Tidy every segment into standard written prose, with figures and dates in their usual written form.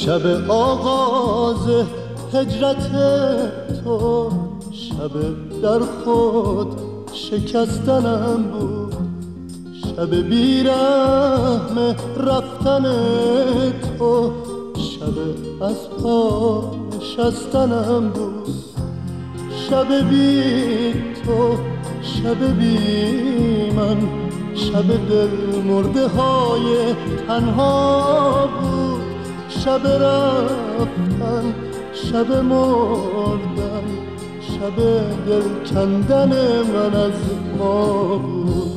شب آغاز هجرت تو، شب در خود شکستنم بود، شب بیرحم رفتن تو، شب از پا نشستنم بود. شب بی تو، شب بی من، شب دل مرده های تنها بود. شب رفتن، شب مردن، شب دل کندن من از ما بود.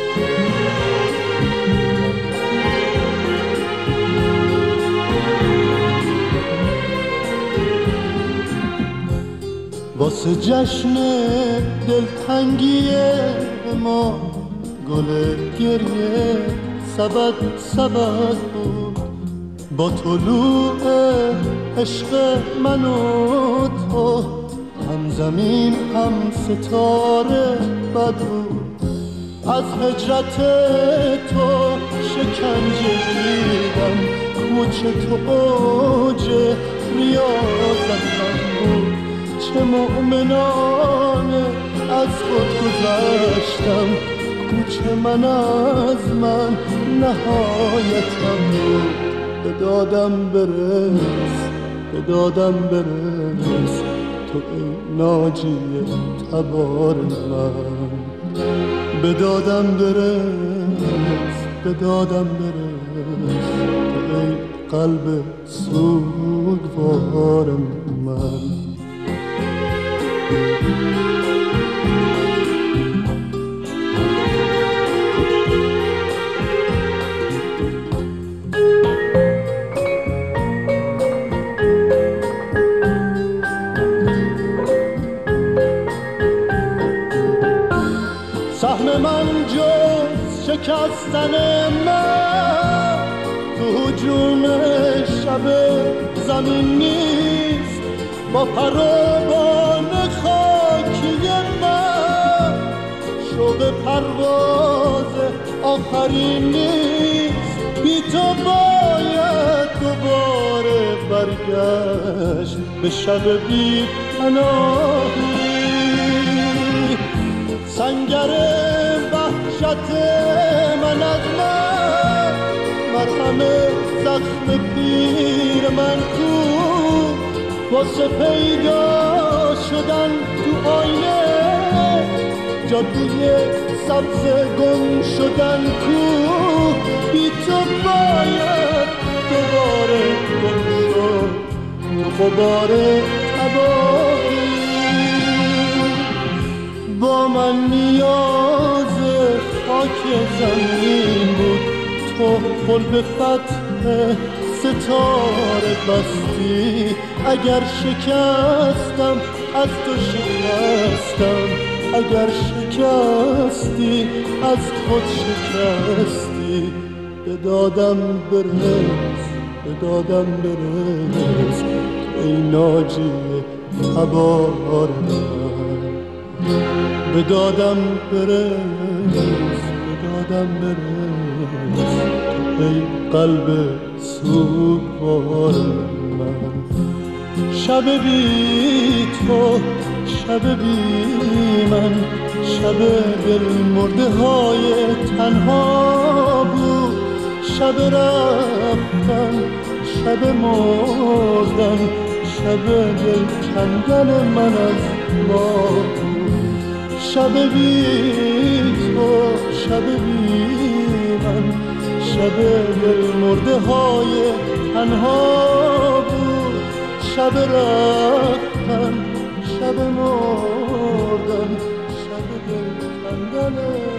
واسه جشن دلتنگی ما گل گریه سبد سبد بود. با طلوع عشق من و تو، هم زمین هم ستاره بد بود. از هجرت تو شکنجه دیدم، کوچه تو اوج ریاضتم بود. چه مؤمنانه از خود گذشتم، کوچه من از من نهایتم بود. به دادم برس، به دادم برس، تو ای ناجی تبار من. به دادم برس، به دادم برس، تو ای قلب سوگوار من. سهم من جز شکستن من تو هجوم شب زمین نیست. با پروبان خاکی من شوق پرواز آخرین نیست. بی تو باید دوباره برگشت به شب بی پناهی. سنگر وحشت من از من، مرهم زخم پیر من کو. واسه پیدا شدن تو آینه، جادوی سبز گم شدن کو. بی تو باید دوباره گم شد تو غبار تباهی. با من نیاز خاک زمین بود، تو پل به فتح ستاره بستی. اگر شکستم از تو شکستم، اگر شکستی از خود شکستی. به دادم برس، به دادم برس، ای ناجی تبار من. به دادم برس، به دادم برس، ای قلب سوگوار من. شب بی تو، شب بی من، شب دل مرده های تنها بود. شب رفتن، شب مردن، شب دل کندن من از ما بود. شب بی تو، شب بی من، شب دل مرده های تنها بود. شب رفتن، شب مردن، شب دل کندن